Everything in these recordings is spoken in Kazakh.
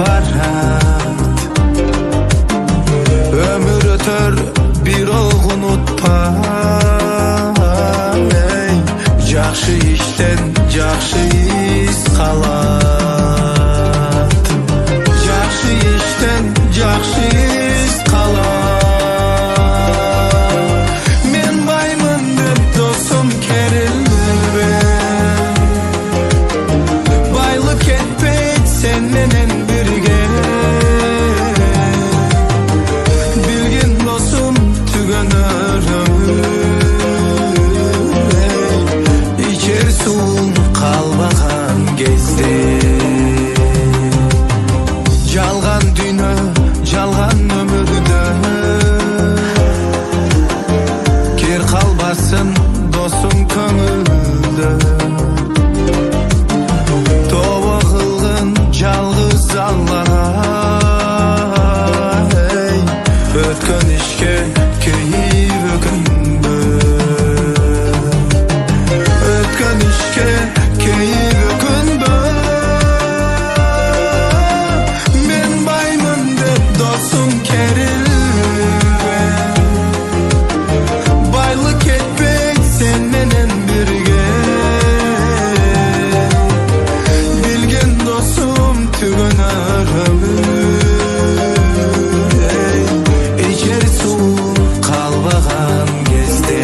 барат. Ömür ötör bir ol unutpa. Жақшы işten жақшы iz kalat. Жақшы işten жақшы iz kalat. Men baymın dep dostum kerilme. Baylık etpeyt sen menen birge. Bilgin dostum tügөнөр kalbagan кезде. Жалган дүйнө, жалган өмүрдө кер калбасын досуң көңүлдө. Тобо кылгын жалгыз Аллага. Өткөн ишке кейип өкүнбө. Өткөн ишке кейип өкүнбө. Men baymын деп досуң керилбе. Байлык кетпейт сен менен бирге. Билген досум түгөнөр өмүр. Ичер суу калбаган кезде.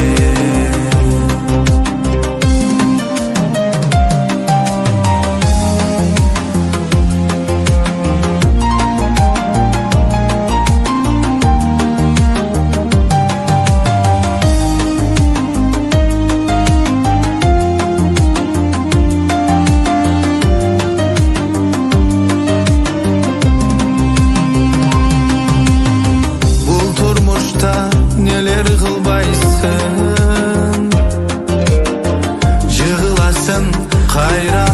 Neler kılbaysın, jığılasın kayra